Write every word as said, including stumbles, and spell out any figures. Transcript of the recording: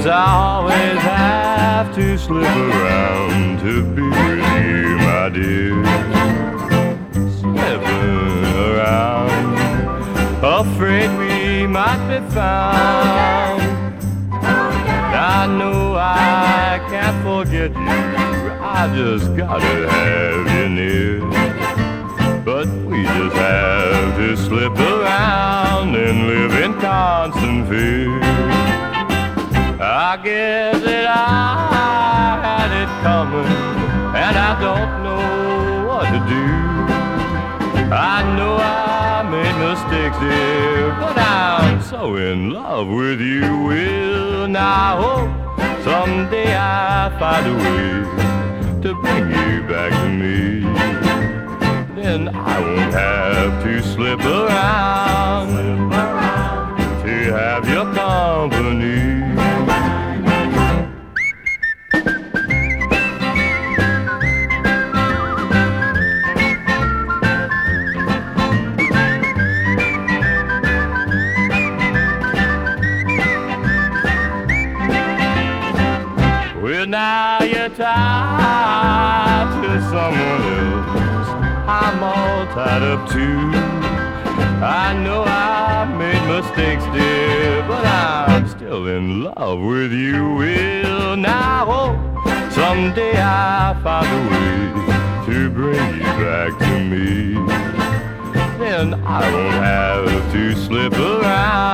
'cause I always have to slip around to be with you, my dear. Slipping around, afraid we might be found. I know I can't forget you, I just gotta have you near. But we just have to slip around and live in constant fear. I guess that I had it coming, and I don't know what to do. I know I made mistakes, dear, but I'm so in love with you. Well, now I hope someday I find a way to bring you back to me. Then I won't have to slip around to have your company. Well, now you're tied to someone else, I'm all tied up too. I know I made mistakes, dear, but I'm still in love with you. Well, now I hope someday I find a way to bring you back to me. Then I won't have to slip around